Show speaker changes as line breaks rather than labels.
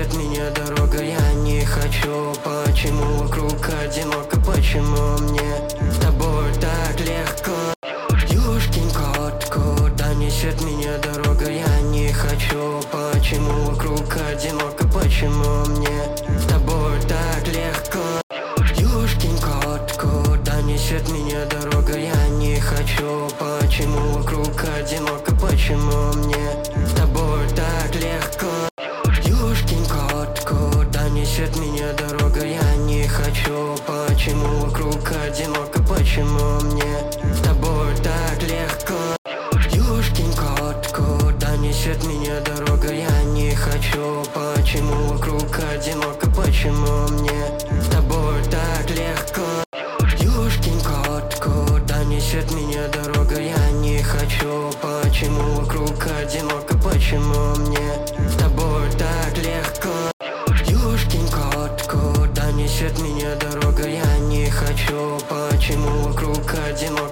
несет меня дорога, я не хочу. Почему вокруг одиноко, почему мне с тобой так легко? Ёшкин кот, куда несет меня дорога, я не хочу. Почему вокруг одиноко, почему мне с тобой так легко? Ёшкин кот, куда несет меня дорога, я не хочу. Почему вокруг одиноко, почему мне с тобой так легко? Ёшкин кот, куда несет меня дорога, я не хочу. Почему вокруг одиноко, почему мне с тобой так легко? Ёшкин кот, куда несет меня дорога, я не хочу. Почему вокруг одиноко, почему мне с тобой так легко? Ёшкин кот, куда несет меня дорога, я не хочу. Почему вокруг одиноко, почему мне с тобой так легко? Ёшкин кот, куда несет меня дорога, я не хочу. Почему вокруг одиноко?